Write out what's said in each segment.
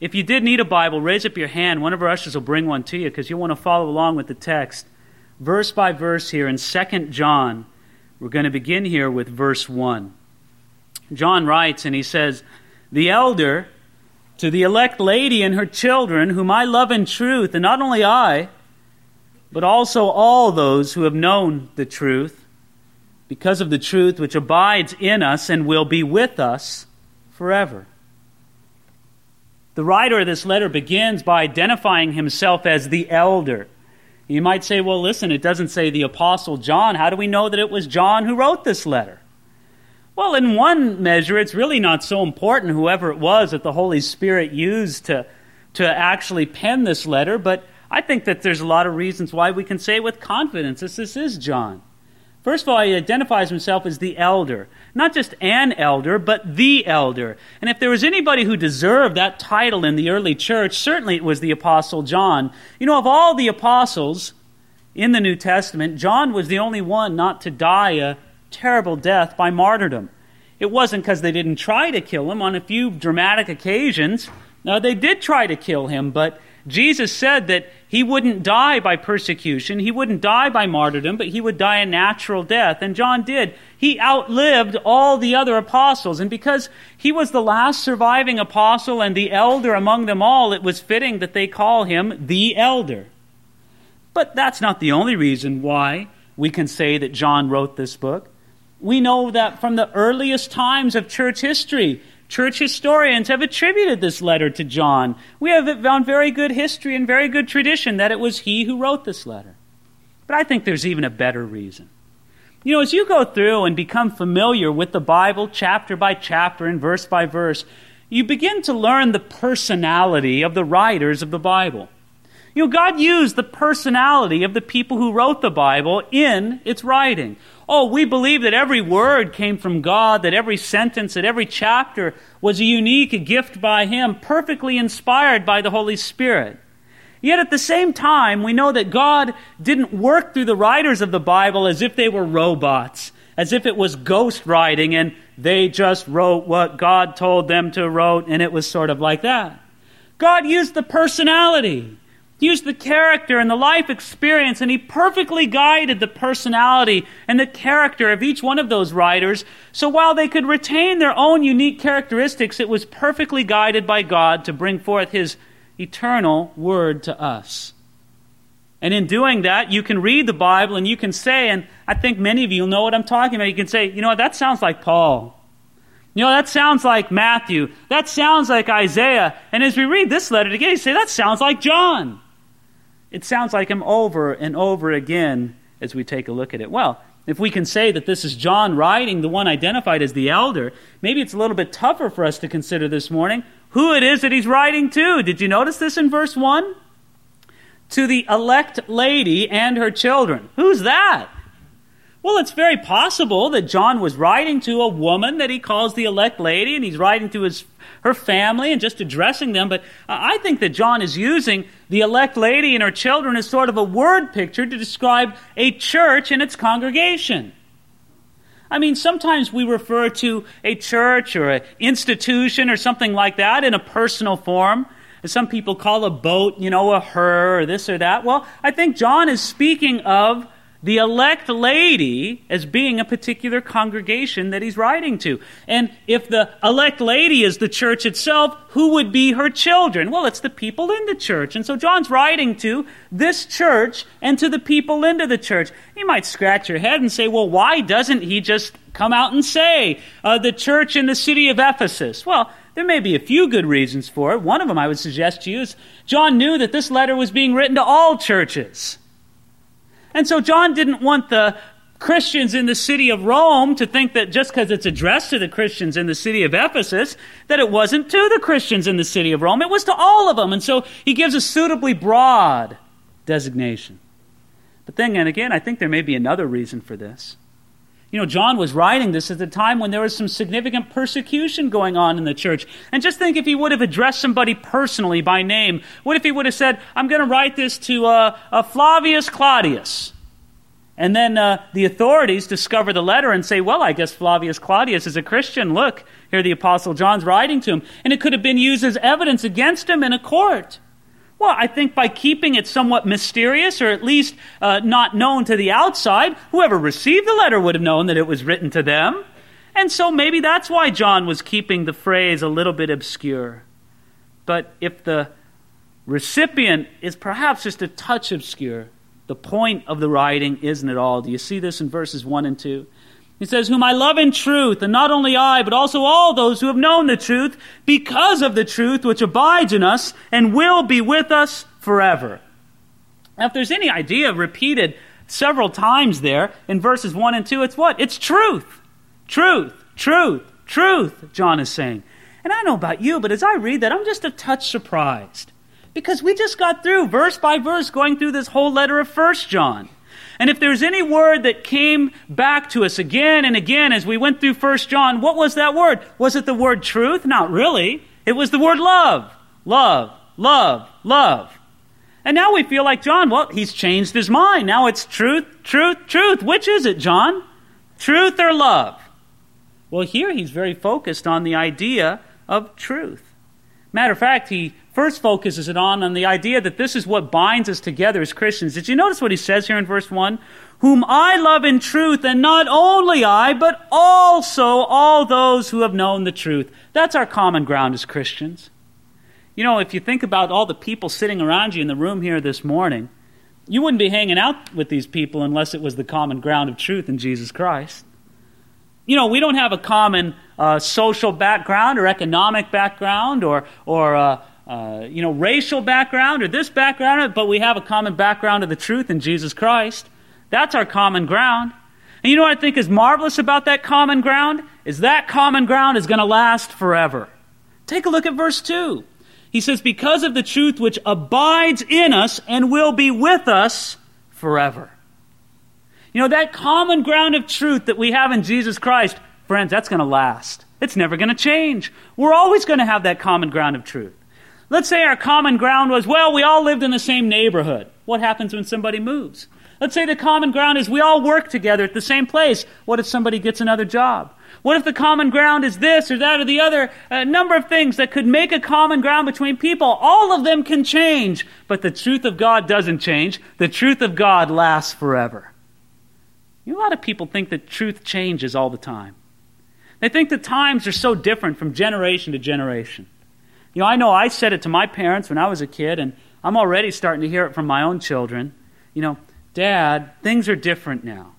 If you did need a Bible, raise up your hand. One of our ushers will bring one to you because you'll want to follow along with the text. Verse by verse here in 2 John. We're going to begin here with verse 1. John writes and he says, "The elder to the elect lady and her children, whom I love in truth, and not only I, but also all those who have known the truth, because of the truth which abides in us and will be with us forever." The writer of this letter begins by identifying himself as the elder. You might say, well, listen, it doesn't say the Apostle John. How do we know that it was John who wrote this letter? Well, in one measure, it's really not so important, whoever it was that the Holy Spirit used to actually pen this letter, but I think that there's a lot of reasons why we can say with confidence that this is John. First of all, he identifies himself as the elder. Not just an elder, but the elder. And if there was anybody who deserved that title in the early church, certainly it was the Apostle John. You know, of all the apostles in the New Testament, John was the only one not to die a terrible death by martyrdom. It wasn't because they didn't try to kill him. On a few dramatic occasions, they did try to kill him, but Jesus said that he wouldn't die by persecution, he wouldn't die by martyrdom, but he would die a natural death. And John did. He outlived all the other apostles. And because he was the last surviving apostle and the elder among them all, it was fitting that they call him the elder. But that's not the only reason why we can say that John wrote this book. We know that from the earliest times of church history, church historians have attributed this letter to John. We have found very good history and very good tradition that it was he who wrote this letter. But I think there's even a better reason. You know, as you go through and become familiar with the Bible chapter by chapter and verse by verse, you begin to learn the personality of the writers of the Bible. You know, God used the personality of the people who wrote the Bible in its writing. Oh, we believe that every word came from God, that every sentence, that every chapter was a unique gift by Him, perfectly inspired by the Holy Spirit. Yet at the same time, we know that God didn't work through the writers of the Bible as if they were robots, as if it was ghost writing and they just wrote what God told them to write, and it was sort of like that. God used the personality. He used the character and the life experience, and He perfectly guided the personality and the character of each one of those writers. So while they could retain their own unique characteristics, it was perfectly guided by God to bring forth His eternal word to us. And in doing that, you can read the Bible and you can say, and I think many of you know what I'm talking about, you can say, you know what, that sounds like Paul. You know, that sounds like Matthew. That sounds like Isaiah. And as we read this letter together, you say, that sounds like John. It sounds like him over and over again as we take a look at it. Well, if we can say that this is John writing, the one identified as the elder, maybe it's a little bit tougher for us to consider this morning who it is that he's writing to. Did you notice this in verse 1? To the elect lady and her children. Who's that? Well, it's very possible that John was writing to a woman that he calls the elect lady, and he's writing to her family and just addressing them. But I think that John is using the elect lady and her children as sort of a word picture to describe a church and its congregation. I mean, sometimes we refer to a church or an institution or something like that in a personal form. Some people call a boat, a her or this or that. Well, I think John is speaking of the elect lady as being a particular congregation that he's writing to. And if the elect lady is the church itself, who would be her children? Well, it's the people in the church. And so John's writing to this church and to the people into the church. You might scratch your head and say, well, why doesn't he just come out and say the church in the city of Ephesus? Well, there may be a few good reasons for it. One of them I would suggest to you is John knew that this letter was being written to all churches. And so John didn't want the Christians in the city of Rome to think that just because it's addressed to the Christians in the city of Ephesus, that it wasn't to the Christians in the city of Rome. It was to all of them. And so he gives a suitably broad designation. But then again, I think there may be another reason for this. John was writing this at the time when there was some significant persecution going on in the church. And just think if he would have addressed somebody personally by name. What if he would have said, I'm going to write this to Flavius Claudius. And then the authorities discover the letter and say, well, I guess Flavius Claudius is a Christian. Look, here the Apostle John's writing to him. And it could have been used as evidence against him in a court. Well, I think by keeping it somewhat mysterious, or at least not known to the outside, whoever received the letter would have known that it was written to them. And so maybe that's why John was keeping the phrase a little bit obscure. But if the recipient is perhaps just a touch obscure, the point of the writing isn't at all. Do you see this in verses 1 and 2? He says, whom I love in truth, and not only I, but also all those who have known the truth, because of the truth which abides in us and will be with us forever. Now, if there's any idea repeated several times there in verses 1 and 2, it's what? It's truth. Truth, truth, truth, John is saying. And I don't know about you, but as I read that, I'm just a touch surprised. Because we just got through, verse by verse, going through this whole letter of 1 John. And if there's any word that came back to us again and again as we went through 1 John, what was that word? Was it the word truth? Not really. It was the word love. Love, love, love. And now we feel like John, well, he's changed his mind. Now it's truth, truth, truth. Which is it, John? Truth or love? Well, here he's very focused on the idea of truth. Matter of fact, he first focuses it on the idea that this is what binds us together as Christians. Did you notice what he says here in verse 1? Whom I love in truth, and not only I, but also all those who have known the truth. That's our common ground as Christians. You know, if you think about all the people sitting around you in the room here this morning, you wouldn't be hanging out with these people unless it was the common ground of truth in Jesus Christ. You know, we don't have a common social background or economic background or racial background or this background, but we have a common background of the truth in Jesus Christ. That's our common ground. And you know what I think is marvelous about that common ground? Is that common ground is going to last forever. Take a look at verse 2. He says, because of the truth which abides in us and will be with us forever. You know, that common ground of truth that we have in Jesus Christ, friends, that's going to last. It's never going to change. We're always going to have that common ground of truth. Let's say our common ground was, well, we all lived in the same neighborhood. What happens when somebody moves? Let's say the common ground is we all work together at the same place. What if somebody gets another job? What if the common ground is this or that or the other? A number of things that could make a common ground between people. All of them can change, but the truth of God doesn't change. The truth of God lasts forever. You know, a lot of people think that truth changes all the time. They think that times are so different from generation to generation. You know I said it to my parents when I was a kid, and I'm already starting to hear it from my own children. You know, Dad, things are different now.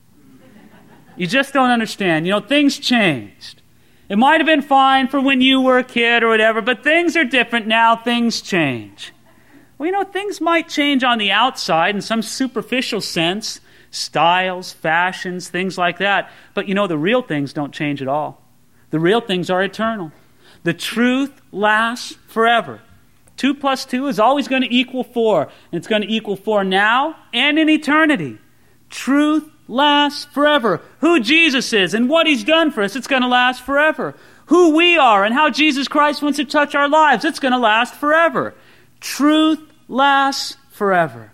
You just don't understand. You know, things changed. It might have been fine for when you were a kid or whatever, but things are different now. Things change. Well, you know, things might change on the outside in some superficial sense. Styles, fashions, things like that. But you know, the real things don't change at all. The real things are eternal. The truth lasts forever. 2 plus 2 is always going to equal 4. And it's going to equal 4 now and in eternity. Truth lasts forever. Who Jesus is and what He's done for us, it's going to last forever. Who we are and how Jesus Christ wants to touch our lives, it's going to last forever. Truth lasts forever.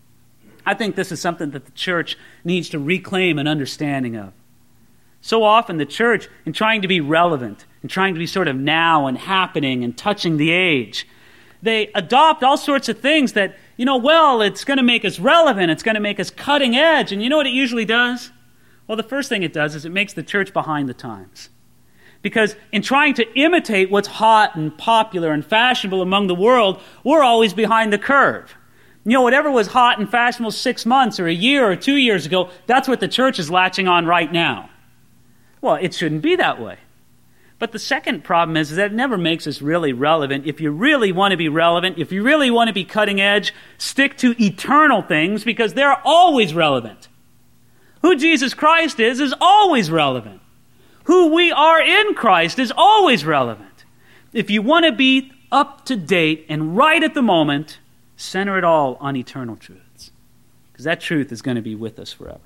I think this is something that the church needs to reclaim an understanding of. So often the church, in trying to be relevant, and trying to be sort of now and happening and touching the age, they adopt all sorts of things that, you know, well, it's going to make us relevant, it's going to make us cutting edge, and you know what it usually does? Well, the first thing it does is it makes the church behind the times. Because in trying to imitate what's hot and popular and fashionable among the world, we're always behind the curve. You know, whatever was hot and fashionable 6 months or a year or 2 years ago, that's what the church is latching on right now. Well, it shouldn't be that way. But the second problem is that it never makes us really relevant. If you really want to be relevant, if you really want to be cutting edge, stick to eternal things because they're always relevant. Who Jesus Christ is always relevant. Who we are in Christ is always relevant. If you want to be up to date and right at the moment, center it all on eternal truths, because that truth is going to be with us forever.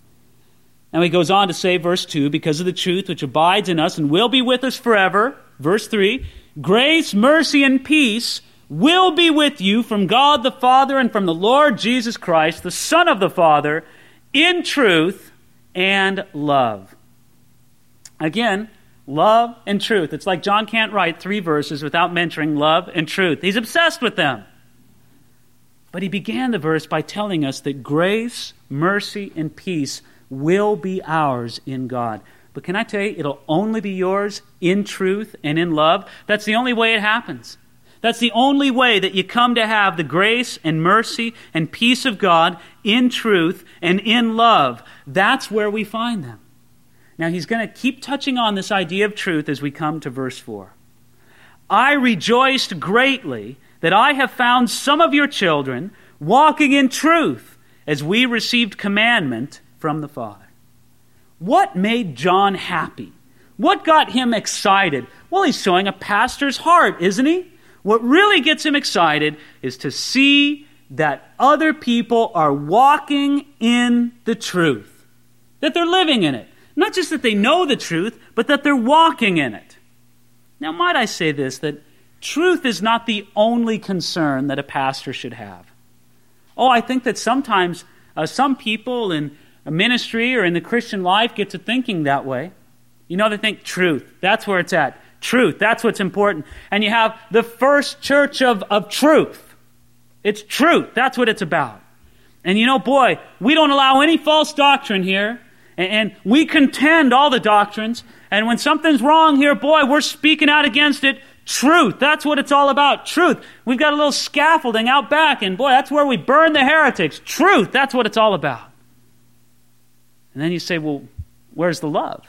Now he goes on to say, verse 2, because of the truth which abides in us and will be with us forever. Verse 3, grace, mercy, and peace will be with you from God the Father and from the Lord Jesus Christ, the Son of the Father, in truth and love. Again, love and truth. It's like John can't write 3 verses without mentioning love and truth. He's obsessed with them. But he began the verse by telling us that grace, mercy, and peace will be ours in God. But can I tell you, it'll only be yours in truth and in love. That's the only way it happens. That's the only way that you come to have the grace and mercy and peace of God in truth and in love. That's where we find them. Now he's going to keep touching on this idea of truth as we come to verse 4. I rejoiced greatly that I have found some of your children walking in truth as we received commandment from the Father. What made John happy? What got him excited? Well, he's showing a pastor's heart, isn't he? What really gets him excited is to see that other people are walking in the truth, that they're living in it. Not just that they know the truth, but that they're walking in it. Now, might I say this, that truth is not the only concern that a pastor should have. Oh, I think that sometimes some people in a ministry or in the Christian life get to thinking that way. You know, they think truth, that's where it's at. Truth, that's what's important. And you have the first church of truth. It's truth, that's what it's about. And you know, boy, we don't allow any false doctrine here. And we contend all the doctrines. And when something's wrong here, boy, we're speaking out against it. Truth, that's what it's all about. Truth. We've got a little scaffolding out back, and boy, that's where we burn the heretics. Truth, that's what it's all about. And then you say, well, where's the love?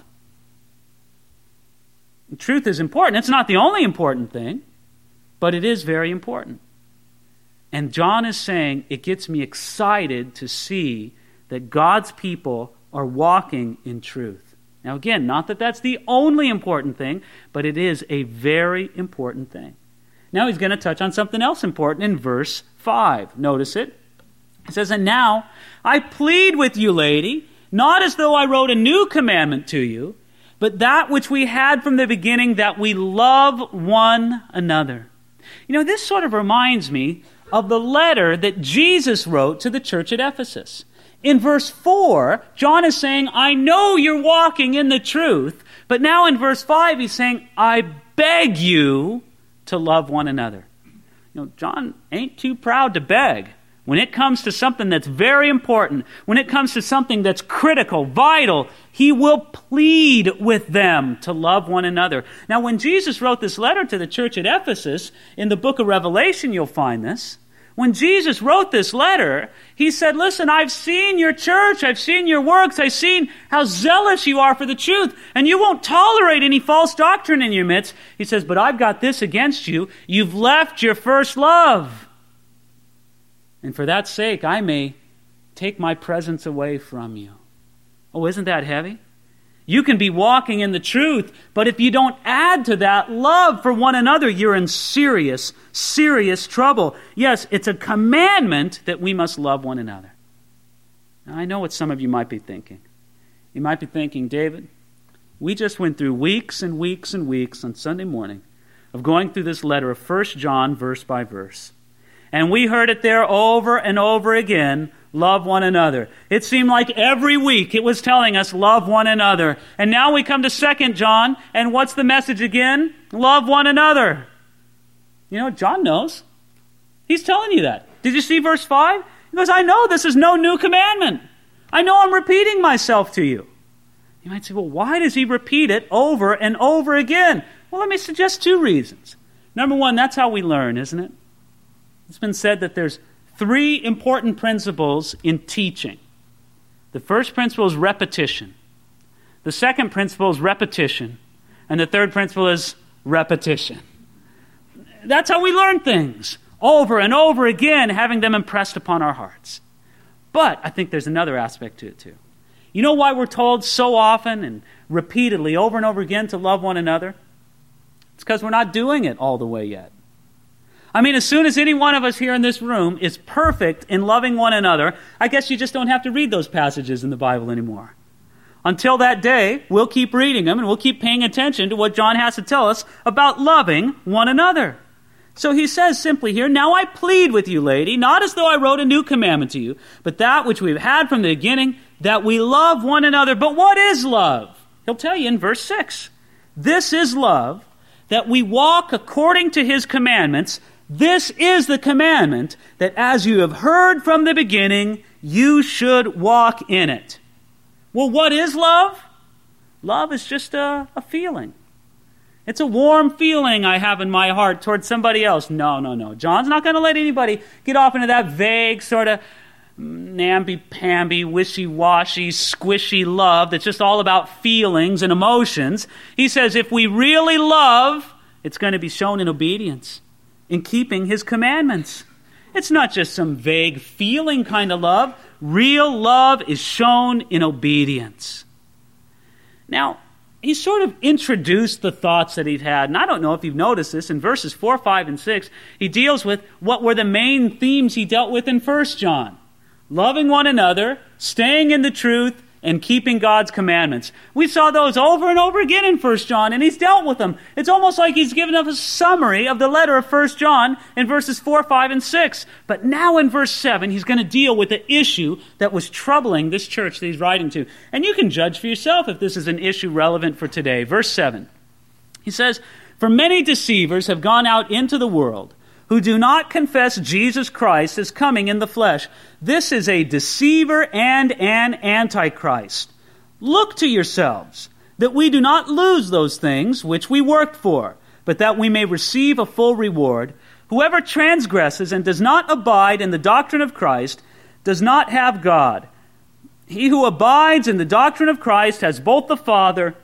Truth is important. It's not the only important thing, but it is very important. And John is saying, it gets me excited to see that God's people are walking in truth. Now again, not that that's the only important thing, but it is a very important thing. Now he's going to touch on something else important in verse 5. Notice it. It says, and now I plead with you, lady, not as though I wrote a new commandment to you, but that which we had from the beginning, that we love one another. You know, this sort of reminds me of the letter that Jesus wrote to the church at Ephesus. In verse 4, John is saying, I know you're walking in the truth. But now in verse 5, he's saying, I beg you to love one another. You know, John ain't too proud to beg. When it comes to something that's very important, when it comes to something that's critical, vital, he will plead with them to love one another. Now, when Jesus wrote this letter to the church at Ephesus, in the book of Revelation, you'll find this. When Jesus wrote this letter, he said, listen, I've seen your church, I've seen your works, I've seen how zealous you are for the truth, and you won't tolerate any false doctrine in your midst. He says, but I've got this against you. You've left your first love. And for that sake, I may take my presence away from you. Oh, isn't that heavy? You can be walking in the truth, but if you don't add to that love for one another, you're in serious, serious trouble. Yes, it's a commandment that we must love one another. Now, I know what some of you might be thinking. You might be thinking, David, we just went through weeks and weeks and weeks on Sunday morning of going through this letter of 1 John verse by verse. And we heard it there over and over again, love one another. It seemed like every week it was telling us, love one another. And now we come to 2 John, and what's the message again? Love one another. You know, John knows. He's telling you that. Did you see verse 5? He goes, I know this is no new commandment. I know I'm repeating myself to you. You might say, well, why does he repeat it over and over again? Well, let me suggest 2 reasons. Number 1, that's how we learn, isn't it? It's been said that there's 3 important principles in teaching. The first principle is repetition. The second principle is repetition. And the third principle is repetition. That's how we learn things, over and over again, having them impressed upon our hearts. But I think there's another aspect to it too. You know why we're told so often and repeatedly, over and over again, to love one another? It's because we're not doing it all the way yet. I mean, as soon as any one of us here in this room is perfect in loving one another, I guess you just don't have to read those passages in the Bible anymore. Until that day, we'll keep reading them and we'll keep paying attention to what John has to tell us about loving one another. So he says simply here, now I plead with you, lady, not as though I wrote a new commandment to you, but that which we've had from the beginning, that we love one another. But what is love? He'll tell you in verse 6. This is love, that we walk according to his commandments. This is the commandment, that as you have heard from the beginning, you should walk in it. Well, what is love? Love is just a feeling. It's a warm feeling I have in my heart towards somebody else. No. John's not going to let anybody get off into that vague sort of namby-pamby, wishy-washy, squishy love that's just all about feelings and emotions. He says if we really love, it's going to be shown in obedience, in keeping his commandments. It's not just some vague feeling kind of love. Real love is shown in obedience. Now, he sort of introduced the thoughts that he'd had, and I don't know if you've noticed this, in verses 4, 5, and 6, he deals with what were the main themes he dealt with in 1 John. Loving one another, staying in the truth, and keeping God's commandments. We saw those over and over again in 1 John, and he's dealt with them. It's almost like he's given us a summary of the letter of 1 John in verses 4, 5, and 6. But now in verse 7, he's going to deal with the issue that was troubling this church that he's writing to. And you can judge for yourself if this is an issue relevant for today. Verse 7, he says, "For many deceivers have gone out into the world, who do not confess Jesus Christ as coming in the flesh. This is a deceiver and an antichrist. Look to yourselves, that we do not lose those things which we worked for, but that we may receive a full reward. Whoever transgresses and does not abide in the doctrine of Christ does not have God. He who abides in the doctrine of Christ has both the Father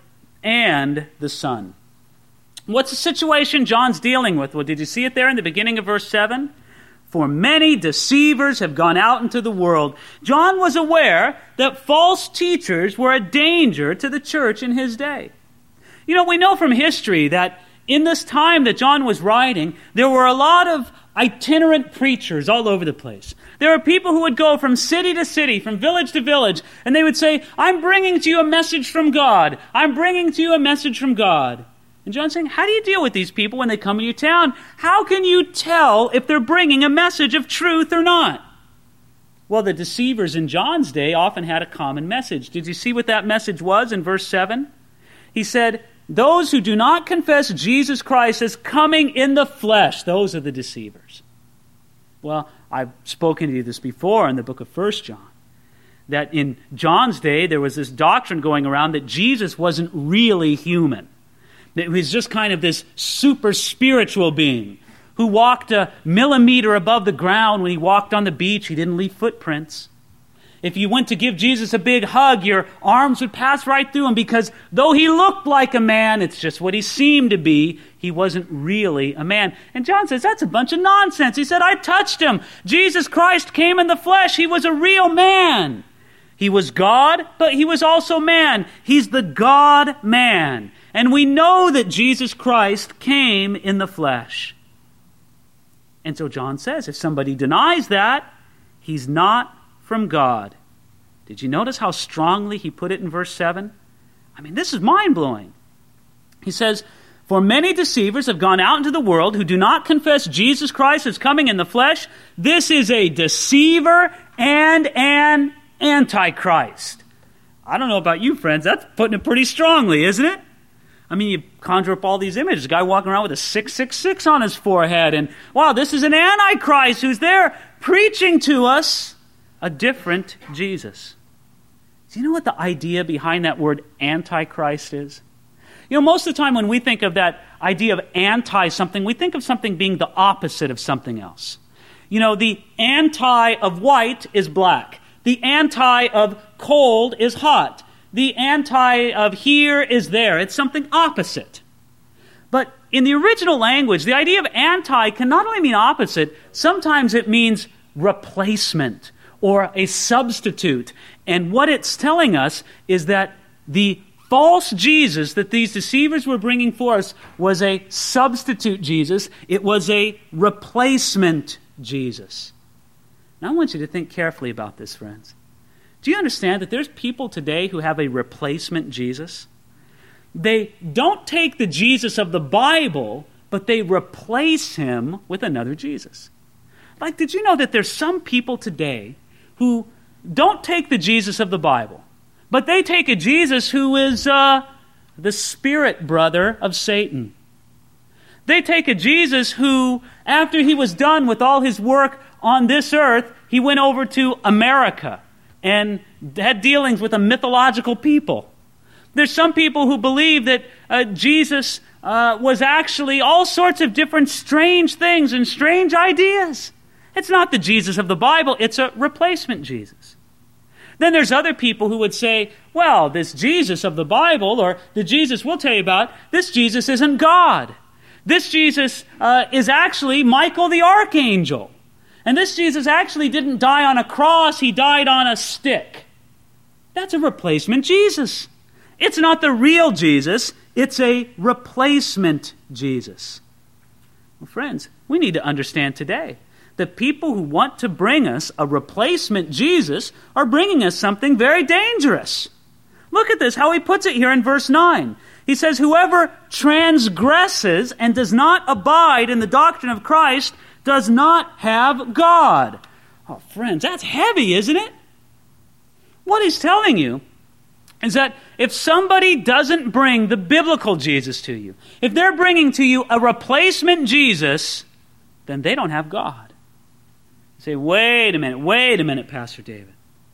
and the Son." What's the situation John's dealing with? Well, did you see it there in the beginning of verse 7? For many deceivers have gone out into the world. John was aware that false teachers were a danger to the church in his day. You know, we know from history that in this time that John was writing, there were a lot of itinerant preachers all over the place. There were people who would go from city to city, from village to village, and they would say, "I'm bringing to you a message from God. I'm bringing to you a message from God." And John's saying, how do you deal with these people when they come to your town? How can you tell if they're bringing a message of truth or not? Well, the deceivers in John's day often had a common message. Did you see what that message was in verse 7? He said, "Those who do not confess Jesus Christ as coming in the flesh, those are the deceivers." Well, I've spoken to you this before in the book of 1 John, that in John's day there was this doctrine going around that Jesus wasn't really human. That he was just kind of this super spiritual being who walked a millimeter above the ground when he walked on the beach. He didn't leave footprints. If you went to give Jesus a big hug, your arms would pass right through him because though he looked like a man, it's just what he seemed to be. He wasn't really a man. And John says, that's a bunch of nonsense. He said, I touched him. Jesus Christ came in the flesh. He was a real man. He was God, but he was also man. He's the God-man. And we know that Jesus Christ came in the flesh. And so John says, if somebody denies that, he's not from God. Did you notice how strongly he put it in verse 7? I mean, this is mind-blowing. He says, for many deceivers have gone out into the world who do not confess Jesus Christ as coming in the flesh. This is a deceiver and an antichrist. I don't know about you, friends. That's putting it pretty strongly, isn't it? I mean, you conjure up all these images. A guy walking around with a 666 on his forehead. And, wow, this is an antichrist who's there preaching to us a different Jesus. Do you know what the idea behind that word antichrist is? You know, most of the time when we think of that idea of anti-something, we think of something being the opposite of something else. You know, the anti of white is black. The anti of cold is hot. The anti of here is there. It's something opposite. But in the original language, the idea of anti can not only mean opposite, sometimes it means replacement or a substitute. And what it's telling us is that the false Jesus that these deceivers were bringing forth was a substitute Jesus. It was a replacement Jesus. Now I want you to think carefully about this, friends. Do you understand that there's people today who have a replacement Jesus? They don't take the Jesus of the Bible, but they replace him with another Jesus. Like, did you know that there's some people today who don't take the Jesus of the Bible, but they take a Jesus who is the spirit brother of Satan. They take a Jesus who, after he was done with all his work on this earth, he went over to America and had dealings with a mythological people. There's some people who believe that Jesus was actually all sorts of different strange things and strange ideas. It's not the Jesus of the Bible, it's a replacement Jesus. Then there's other people who would say, well, this Jesus of the Bible, or the Jesus we'll tell you about, this Jesus isn't God. This Jesus is actually Michael the Archangel. And this Jesus actually didn't die on a cross, he died on a stick. That's a replacement Jesus. It's not the real Jesus, it's a replacement Jesus. Well, friends, we need to understand today that people who want to bring us a replacement Jesus are bringing us something very dangerous. Look at this, how he puts it here in verse 9. He says, whoever transgresses and does not abide in the doctrine of Christ does not have God. Oh, friends, that's heavy, isn't it? What he's telling you is that if somebody doesn't bring the biblical Jesus to you, if they're bringing to you a replacement Jesus, then they don't have God. You say, wait a minute, Pastor David.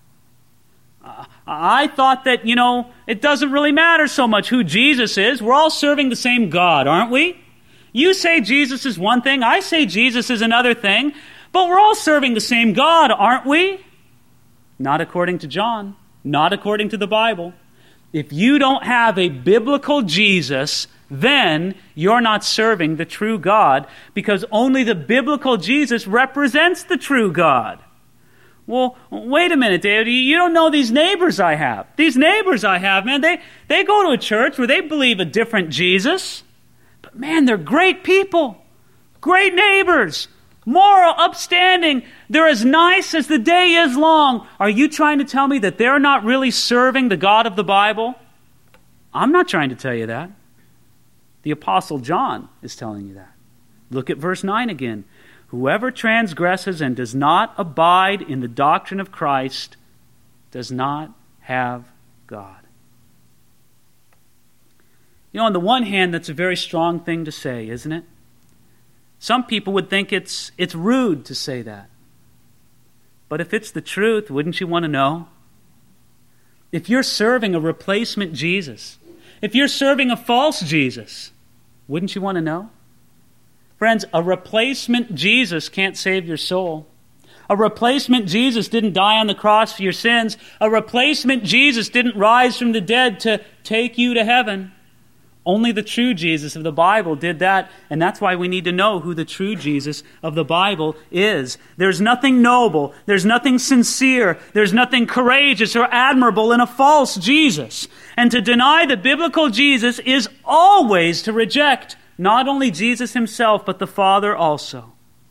I thought that, it doesn't really matter so much who Jesus is. We're all serving the same God, aren't we? You say Jesus is one thing, I say Jesus is another thing, but we're all serving the same God, aren't we? Not according to John, not according to the Bible. If you don't have a biblical Jesus, then you're not serving the true God, because only the biblical Jesus represents the true God. Well, wait a minute, David. You don't know these neighbors I have. These neighbors I have, man, they go to a church where they believe a different Jesus. But man, they're great people. Great neighbors. Moral, upstanding. They're as nice as the day is long. Are you trying to tell me that they're not really serving the God of the Bible? I'm not trying to tell you that. The Apostle John is telling you that. Look at verse 9 again. Whoever transgresses and does not abide in the doctrine of Christ does not have God. On the one hand, that's a very strong thing to say, isn't it? Some people would think it's rude to say that. But if it's the truth, wouldn't you want to know? If you're serving a replacement Jesus, if you're serving a false Jesus, wouldn't you want to know? Friends, a replacement Jesus can't save your soul. A replacement Jesus didn't die on the cross for your sins. A replacement Jesus didn't rise from the dead to take you to heaven. Only the true Jesus of the Bible did that, and that's why we need to know who the true Jesus of the Bible is. There's nothing noble, there's nothing sincere, there's nothing courageous or admirable in a false Jesus. And to deny the biblical Jesus is always to reject not only Jesus himself, but the Father also.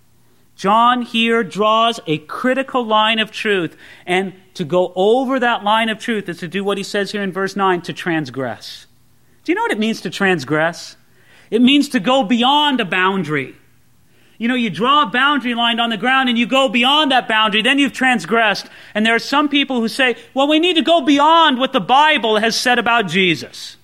John here draws a critical line of truth, and to go over that line of truth is to do what he says here in verse 9, to transgress. Do you know what it means to transgress? It means to go beyond a boundary. You draw a boundary line on the ground and you go beyond that boundary, then you've transgressed. And there are some people who say, well, we need to go beyond what the Bible has said about Jesus.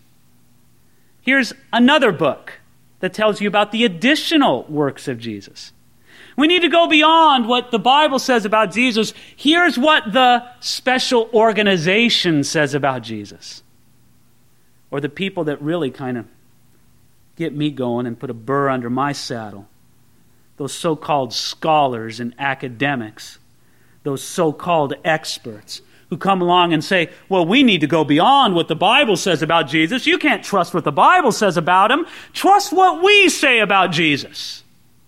Here's another book that tells you about the additional works of Jesus. We need to go beyond what the Bible says about Jesus. Here's what the special organization says about Jesus. Or the people that really kind of get me going and put a burr under my saddle. Those so-called scholars and academics. Those so-called experts who come along and say, well, we need to go beyond what the Bible says about Jesus. You can't trust what the Bible says about him. Trust what we say about Jesus.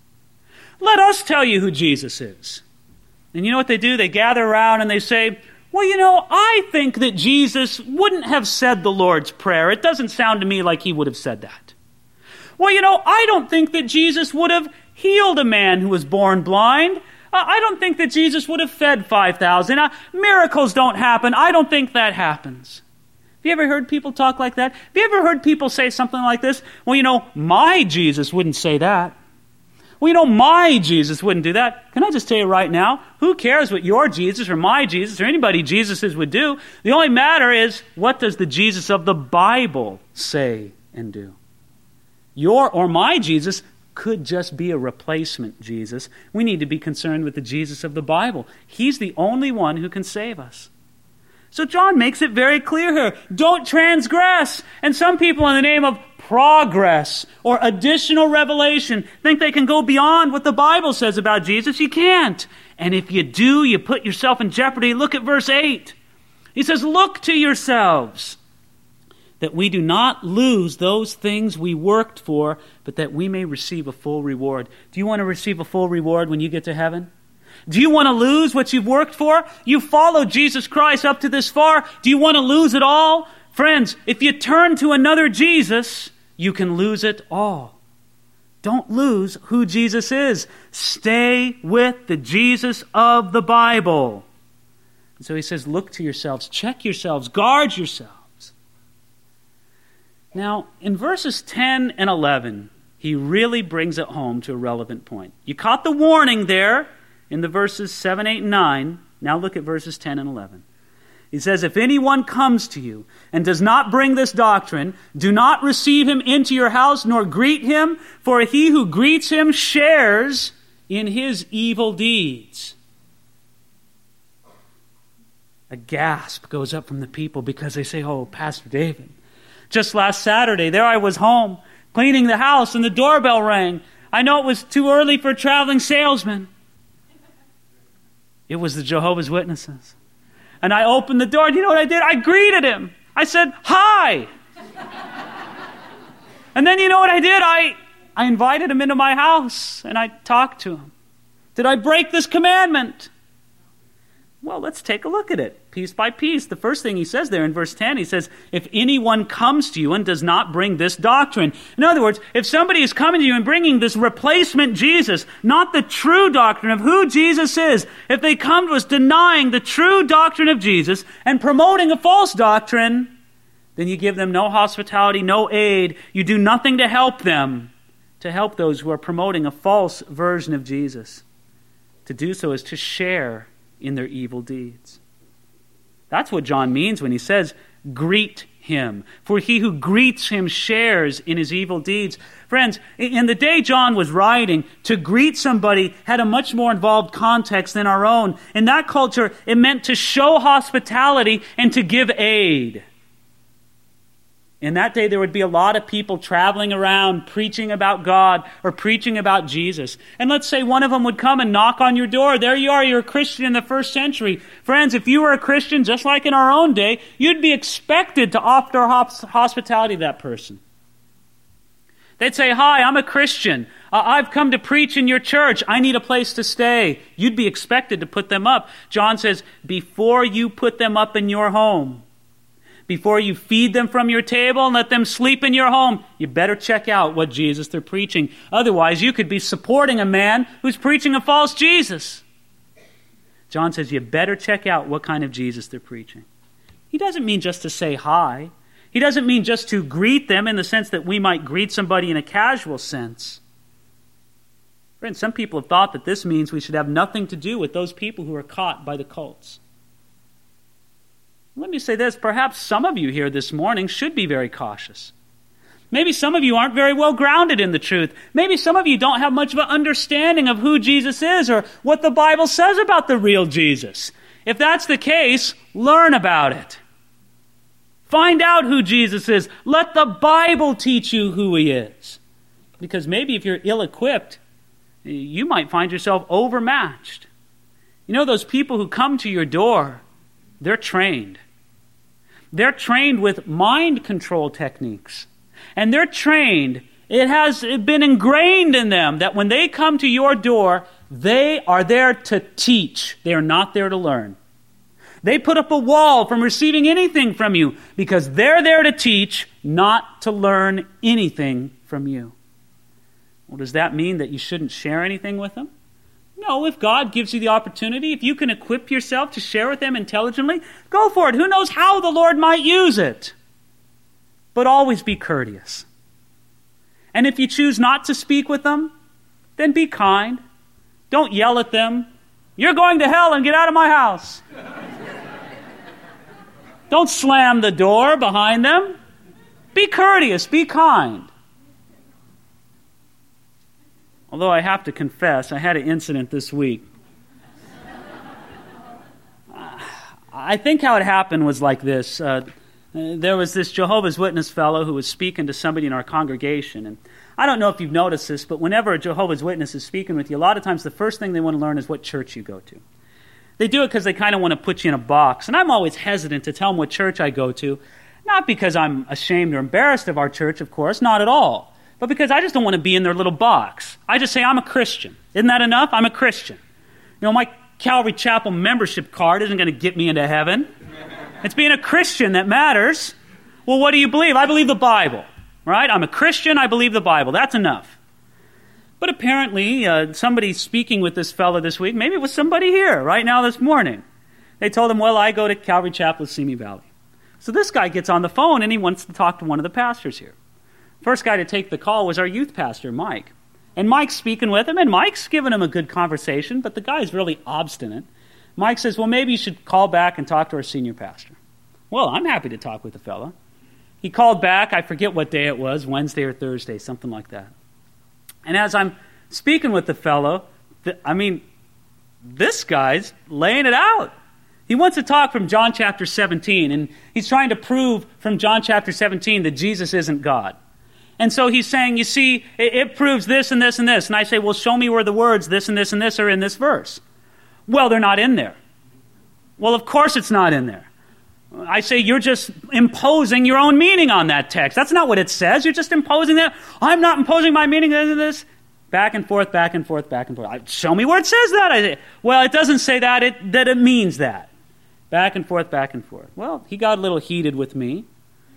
Let us tell you who Jesus is. And you know what they do? They gather around and they say, well, I think that Jesus wouldn't have said the Lord's Prayer. It doesn't sound to me like he would have said that. Well, I don't think that Jesus would have healed a man who was born blind. I don't think that Jesus would have fed 5,000. Miracles don't happen. I don't think that happens. Have you ever heard people talk like that? Have you ever heard people say something like this? Well, my Jesus wouldn't say that. Well, my Jesus wouldn't do that. Can I just tell you right now, who cares what your Jesus or my Jesus or anybody Jesus's would do? The only matter is, what does the Jesus of the Bible say and do? Your or my Jesus could just be a replacement Jesus. We need to be concerned with the Jesus of the Bible. He's the only one who can save us. So John makes it very clear here. Don't transgress. And some people, in the name of progress or additional revelation, think they can go beyond what the Bible says about Jesus. You can't. And if you do, you put yourself in jeopardy. Look at verse 8. He says, look to yourselves, that we do not lose those things we worked for, but that we may receive a full reward. Do you want to receive a full reward when you get to heaven? Do you want to lose what you've worked for? You followed Jesus Christ up to this far. Do you want to lose it all? Friends, if you turn to another Jesus, you can lose it all. Don't lose who Jesus is. Stay with the Jesus of the Bible. And so he says, look to yourselves, check yourselves, guard yourselves. Now, in verses 10 and 11, he really brings it home to a relevant point. You caught the warning there in the verses 7, 8, and 9. Now look at verses 10 and 11. He says, if anyone comes to you and does not bring this doctrine, do not receive him into your house, nor greet him, for he who greets him shares in his evil deeds. A gasp goes up from the people because they say, oh, Pastor David, just last Saturday, there I was home, cleaning the house, and the doorbell rang. I know it was too early for a traveling salesman. It was the Jehovah's Witnesses. And I opened the door, and you know what I did? I greeted him. I said, hi. And then you know what I did? I invited him into my house, and I talked to him. Did I break this commandment? Well, let's take a look at it, piece by piece. The first thing he says there in verse 10, he says, if anyone comes to you and does not bring this doctrine. In other words, if somebody is coming to you and bringing this replacement Jesus, not the true doctrine of who Jesus is, if they come to us denying the true doctrine of Jesus and promoting a false doctrine, then you give them no hospitality, no aid. You do nothing to help them, to help those who are promoting a false version of Jesus. To do so is to share in their evil deeds. That's what John means when he says, greet him. For he who greets him shares in his evil deeds. Friends, in the day John was writing, to greet somebody had a much more involved context than our own. In that culture, it meant to show hospitality and to give aid. In that day, there would be a lot of people traveling around preaching about God or preaching about Jesus. And let's say one of them would come and knock on your door. There you are, you're a Christian in the first century. Friends, if you were a Christian, just like in our own day, you'd be expected to offer hospitality to that person. They'd say, hi, I'm a Christian. I've come to preach in your church. I need a place to stay. You'd be expected to put them up. John says, before you put them up in your home, before you feed them from your table and let them sleep in your home, you better check out what Jesus they're preaching. Otherwise, you could be supporting a man who's preaching a false Jesus. John says you better check out what kind of Jesus they're preaching. He doesn't mean just to say hi. He doesn't mean just to greet them in the sense that we might greet somebody in a casual sense. Friends, some people have thought that this means we should have nothing to do with those people who are caught by the cults. Let me say this, perhaps some of you here this morning should be very cautious. Maybe some of you aren't very well grounded in the truth. Maybe some of you don't have much of an understanding of who Jesus is or what the Bible says about the real Jesus. If that's the case, learn about it. Find out who Jesus is. Let the Bible teach you who he is. Because maybe if you're ill-equipped, you might find yourself overmatched. You know, those people who come to your door, they're trained. They're trained with mind control techniques. And they're trained, it has been ingrained in them that when they come to your door, they are there to teach. They are not there to learn. They put up a wall from receiving anything from you because they're there to teach, not to learn anything from you. Well, does that mean that you shouldn't share anything with them? No, if God gives you the opportunity, if you can equip yourself to share with them intelligently, go for it. Who knows how the Lord might use it? But always be courteous. And if you choose not to speak with them, then be kind. Don't yell at them. You're going to hell and get out of my house. Don't slam the door behind them. Be courteous, be kind. Although I have to confess, I had an incident this week. I think how it happened was like this. There was this Jehovah's Witness fellow who was speaking to somebody in our congregation. And I don't know if you've noticed this, but whenever a Jehovah's Witness is speaking with you, a lot of times the first thing they want to learn is what church you go to. They do it because they kind of want to put you in a box. And I'm always hesitant to tell them what church I go to. Not because I'm ashamed or embarrassed of our church, of course, not at all. But because I just don't want to be in their little box. I just say, I'm a Christian. Isn't that enough? I'm a Christian. You know, my Calvary Chapel membership card isn't going to get me into heaven. It's being a Christian that matters. Well, what do you believe? I believe the Bible, right? I'm a Christian. I believe the Bible. That's enough. But apparently, somebody speaking with this fellow this week, maybe it was somebody here right now this morning. They told him, well, I go to Calvary Chapel at Simi Valley. So this guy gets on the phone and he wants to talk to one of the pastors here. First guy to take the call was our youth pastor, Mike. And Mike's speaking with him, and Mike's giving him a good conversation, but the guy's really obstinate. Mike says, well, maybe you should call back and talk to our senior pastor. Well, I'm happy to talk with the fella. He called back, I forget what day it was, Wednesday or Thursday, something like that. And as I'm speaking with the fellow, this guy's laying it out. He wants to talk from John chapter 17, and he's trying to prove from John chapter 17 that Jesus isn't God. And so he's saying, you see, it proves this and this and this. And I say, well, show me where the words this and this and this are in this verse. Well, they're not in there. Well, of course it's not in there. I say, you're just imposing your own meaning on that text. That's not what it says. You're just imposing that. I'm not imposing my meaning into this. Back and forth, back and forth, back and forth. Show me where it says that. I say, well, it doesn't say that. It means that. Back and forth, back and forth. Well, he got a little heated with me.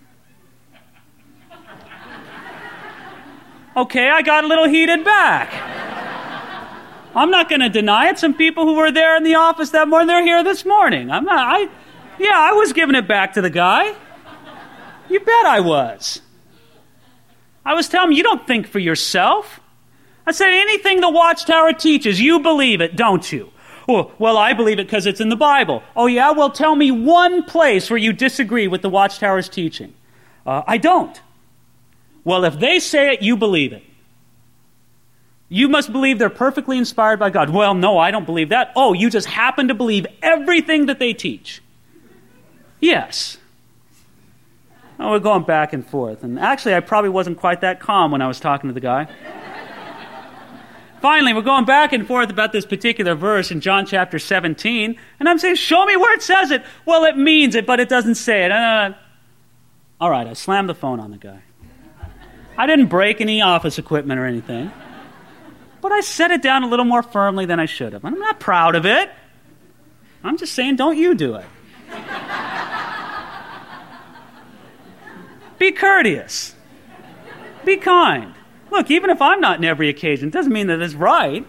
Okay, I got a little heated back. I'm not going to deny it. Some people who were there in the office that morning, they're here this morning. I was giving it back to the guy. You bet I was. I was telling him, you don't think for yourself. I said, anything the Watchtower teaches, you believe it, don't you? Oh, well, I believe it because it's in the Bible. Oh, yeah? Well, tell me one place where you disagree with the Watchtower's teaching. I don't. Well, if they say it, you believe it. You must believe they're perfectly inspired by God. Well, no, I don't believe that. Oh, you just happen to believe everything that they teach. Yes. Oh, we're going back and forth. And actually, I probably wasn't quite that calm when I was talking to the guy. Finally, we're going back and forth about this particular verse in John chapter 17. And I'm saying, show me where it says it. Well, it means it, but it doesn't say it. All right, I slammed the phone on the guy. I didn't break any office equipment or anything. But I set it down a little more firmly than I should have. I'm not proud of it. I'm just saying, don't you do it. Be courteous. Be kind. Look, even if I'm not in every occasion, it doesn't mean that it's right.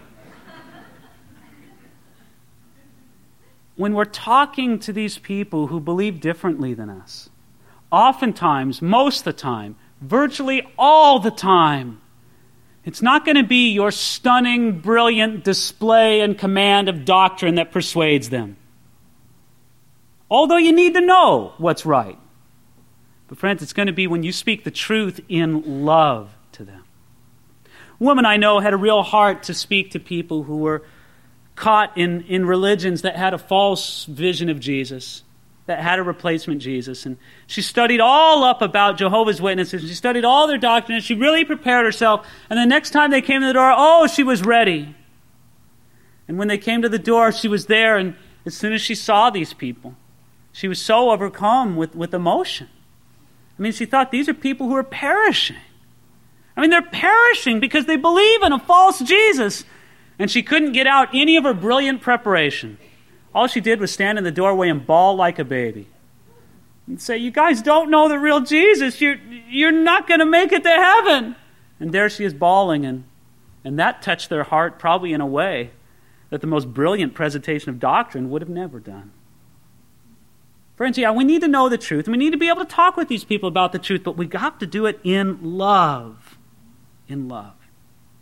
When we're talking to these people who believe differently than us, oftentimes, most of the time, virtually all the time, it's not going to be your stunning, brilliant display and command of doctrine that persuades them. Although you need to know what's right. But friends, it's going to be when you speak the truth in love to them. A woman I know had a real heart to speak to people who were caught in religions that had a false vision of Jesus, that had a replacement Jesus. And she studied all up about Jehovah's Witnesses. She studied all their doctrine, and she really prepared herself. And the next time they came to the door, she was ready. And when they came to the door, she was there. And as soon as she saw these people, she was so overcome with emotion. I mean, she thought, these are people who are perishing. I mean, they're perishing because they believe in a false Jesus. And she couldn't get out any of her brilliant preparation. All she did was stand in the doorway and bawl like a baby. And say, you guys don't know the real Jesus. You're not going to make it to heaven. And there she is bawling. And that touched their heart probably in a way that the most brilliant presentation of doctrine would have never done. Friends, we need to know the truth. And we need to be able to talk with these people about the truth. But we have to do it in love. In love.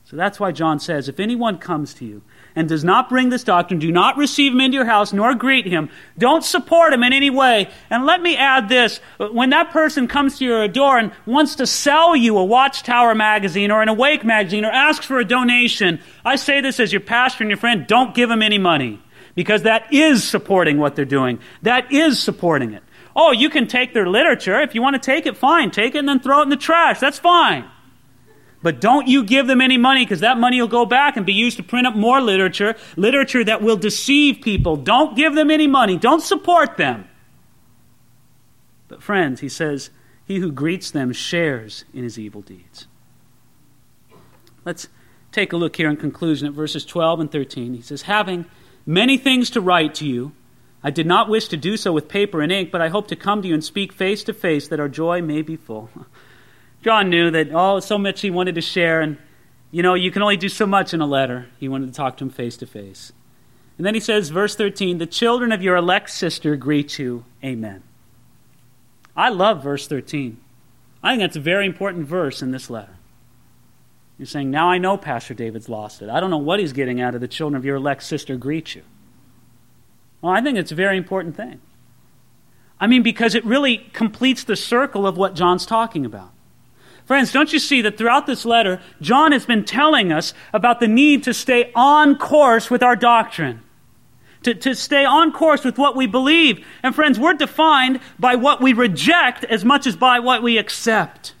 So that's why John says, if anyone comes to you and does not bring this doctrine, do not receive him into your house, nor greet him. Don't support him in any way. And let me add this. When that person comes to your door and wants to sell you a Watchtower magazine or an Awake magazine or asks for a donation, I say this as your pastor and your friend, don't give them any money. Because that is supporting what they're doing. That is supporting it. Oh, you can take their literature. If you want to take it, fine. Take it and then throw it in the trash. That's fine. But don't you give them any money, because that money will go back and be used to print up more literature that will deceive people. Don't give them any money. Don't support them. But friends, he says, he who greets them shares in his evil deeds. Let's take a look here in conclusion at verses 12 and 13. He says, having many things to write to you, I did not wish to do so with paper and ink, but I hope to come to you and speak face to face, that our joy may be full. John knew that, so much he wanted to share, and, you can only do so much in a letter. He wanted to talk to him face to face. And then he says, verse 13, the children of your elect sister greet you. Amen. I love verse 13. I think that's a very important verse in this letter. You're saying, now I know Pastor David's lost it. I don't know what he's getting out of the children of your elect sister greet you. Well, I think it's a very important thing. Because it really completes the circle of what John's talking about. Friends, don't you see that throughout this letter, John has been telling us about the need to stay on course with our doctrine. To stay on course with what we believe. And friends, we're defined by what we reject as much as by what we accept.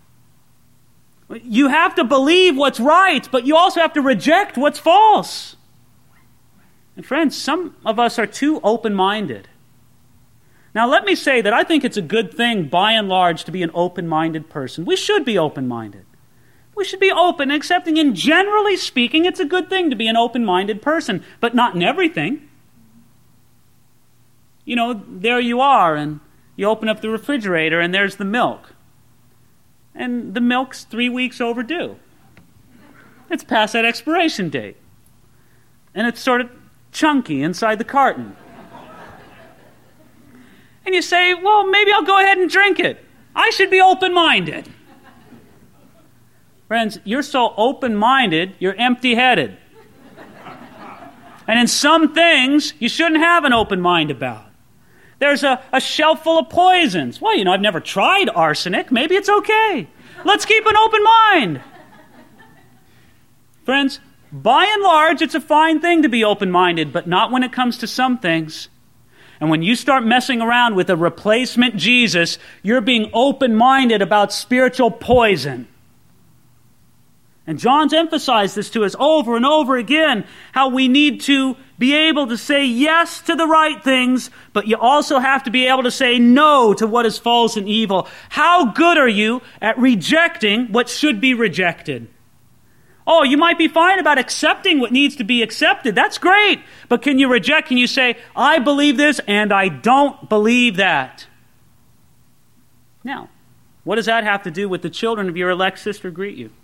You have to believe what's right, but you also have to reject what's false. And friends, some of us are too open-minded. Now, let me say that I think it's a good thing, by and large, to be an open-minded person. We should be open-minded. We should be open and accepting, and generally speaking, it's a good thing to be an open-minded person, but not in everything. There you are, and you open up the refrigerator, and there's the milk. And the milk's 3 weeks overdue. It's past that expiration date. And it's sort of chunky inside the carton. And you say, well, maybe I'll go ahead and drink it. I should be open-minded. Friends, you're so open-minded, you're empty-headed. And in some things, you shouldn't have an open mind about. There's a shelf full of poisons. Well, I've never tried arsenic. Maybe it's okay. Let's keep an open mind. Friends, by and large, it's a fine thing to be open-minded, but not when it comes to some things. And when you start messing around with a replacement Jesus, you're being open-minded about spiritual poison. And John's emphasized this to us over and over again, how we need to be able to say yes to the right things, but you also have to be able to say no to what is false and evil. How good are you at rejecting what should be rejected? Oh, you might be fine about accepting what needs to be accepted. That's great. But can you reject? Can you say, I believe this and I don't believe that? Now, what does that have to do with the children of your elect sister greet you?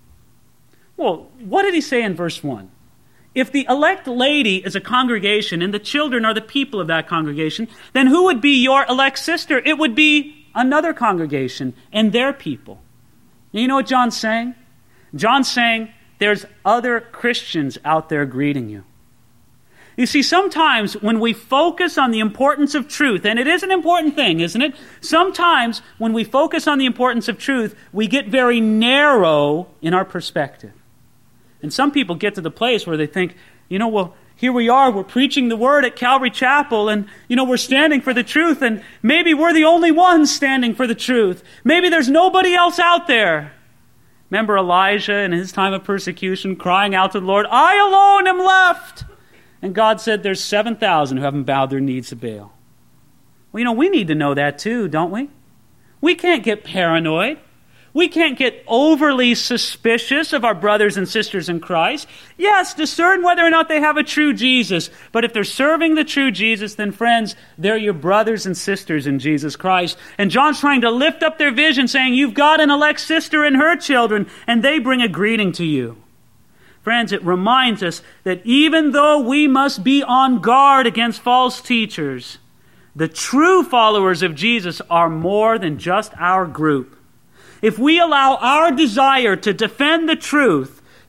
Well, what did he say in verse 1? If the elect lady is a congregation and the children are the people of that congregation, then who would be your elect sister? It would be another congregation and their people. You know what John's saying? John's saying there's other Christians out there greeting you. You see, sometimes when we focus on the importance of truth, and it is an important thing, isn't it? Sometimes when we focus on the importance of truth, we get very narrow in our perspective. And some people get to the place where they think, well, here we are, we're preaching the word at Calvary Chapel, and, we're standing for the truth, and maybe we're the only ones standing for the truth. Maybe there's nobody else out there. Remember Elijah in his time of persecution crying out to the Lord, I alone am left. And God said there's 7,000 who haven't bowed their knees to Baal. Well, we need to know that too, don't we? We can't get paranoid. We can't get overly suspicious of our brothers and sisters in Christ. Yes, discern whether or not they have a true Jesus. But if they're serving the true Jesus, then friends, they're your brothers and sisters in Jesus Christ. And John's trying to lift up their vision, saying, you've got an elect sister and her children, and they bring a greeting to you. Friends, it reminds us that even though we must be on guard against false teachers, the true followers of Jesus are more than just our group. If we allow our desire to defend the truth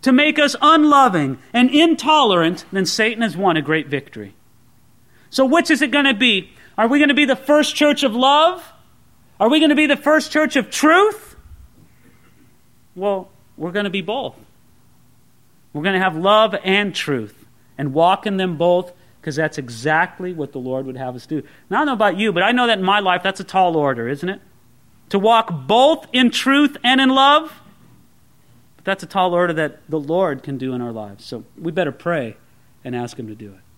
to make us unloving and intolerant, then Satan has won a great victory. So which is it going to be? Are we going to be the first church of love? Are we going to be the first church of truth? Well, we're going to be both. We're going to have love and truth and walk in them both, because that's exactly what the Lord would have us do. Now, I don't know about you, but I know that in my life that's a tall order, isn't it? To walk both in truth and in love. But that's a tall order that the Lord can do in our lives. So we better pray and ask Him to do it.